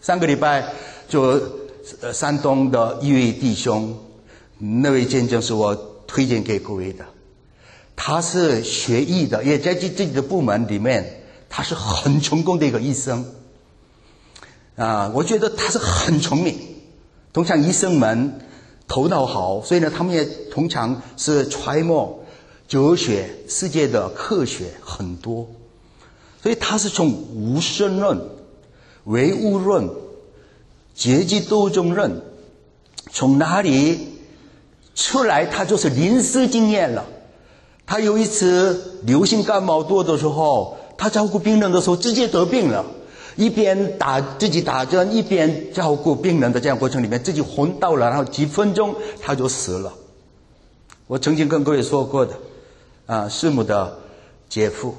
上个礼拜就山东的一位弟兄，那位见证是我推荐给各位的。他是学医的，也在自己的部门里面，他是很成功的一个医生。我觉得他是很聪明。通常医生们头脑好，所以呢，他们也通常是揣摩哲学、世界的科学很多。所以他是从无神论、唯物论、阶级斗争论，从哪里出来，他就是临时经验了。他有一次流行感冒多的时候，他照顾病人的时候直接得病了，一边自己打针，一边照顾病人的这样过程里面，自己昏倒了，然后几分钟他就死了。我曾经跟各位说过的，师母的姐夫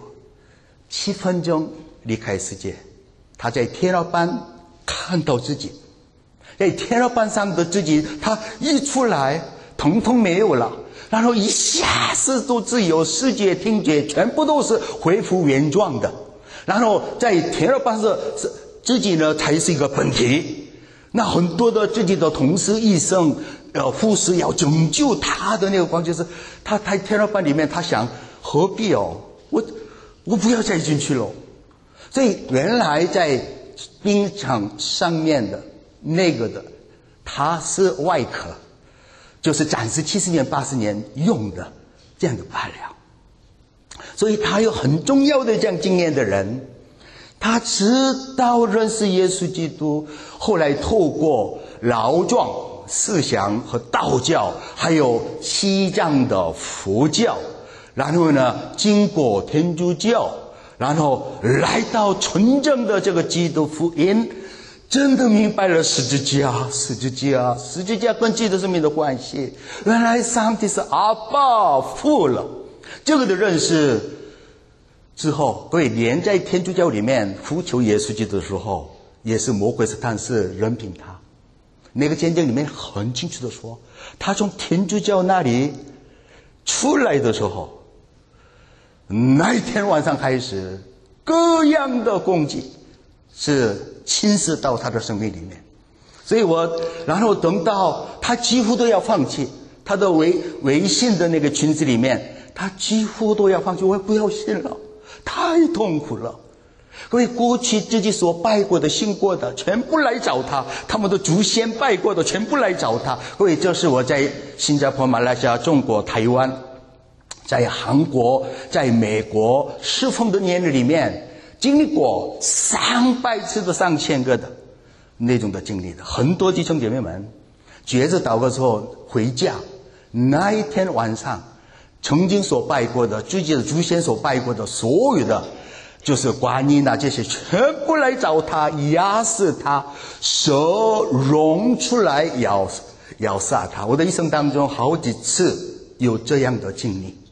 7分钟离开世界，他在天花板看到自己，在天花板上的自己，他一出来统统没有了，然后一下子都自由，视觉听觉全部都是恢复原状的。然后在天花板上自己呢才是一个本体。那很多的自己的同事、医生、护士要拯救他的那个光，就是他在天花板里面，他想何必我不要再进去了。所以原来在冰场上面的那个的，它是外壳，就是暂时70年、80年用的这样的罢了。所以他有很重要的这样经验的人，他知道认识耶稣基督，后来透过老庄思想和道教，还有西藏的佛教，然后呢经过天主教，然后来到纯正的这个基督福音，真的明白了十字架跟基督生命的关系。原来上帝是阿爸父了。这个的认识之后，各位连在天主教里面呼求耶稣基督的时候，也是魔鬼撒旦是任凭他。那个见证里面很清楚的说，他从天主教那里出来的时候，那一天晚上开始，各样的攻击是侵蚀到他的生命里面。所以然后等到他几乎都要放弃他的微信的那个群子里面，他几乎都要放弃，我不要信了，太痛苦了。各位过去自己所拜过的、信过的全部来找他，他们的祖先拜过的全部来找他。各位，这是我在新加坡、马来西亚、中国、台湾，在韩国、在美国侍奉的年日里面，经历过300次的上千个的那种的经历的。很多弟兄姐妹们觉着祷告之后回家，那一天晚上曾经所拜过的、自己的祖先所拜过的所有的就是观音这些全部来找他，压死他，蛇rom出来咬杀他。我的一生当中好几次有这样的经历。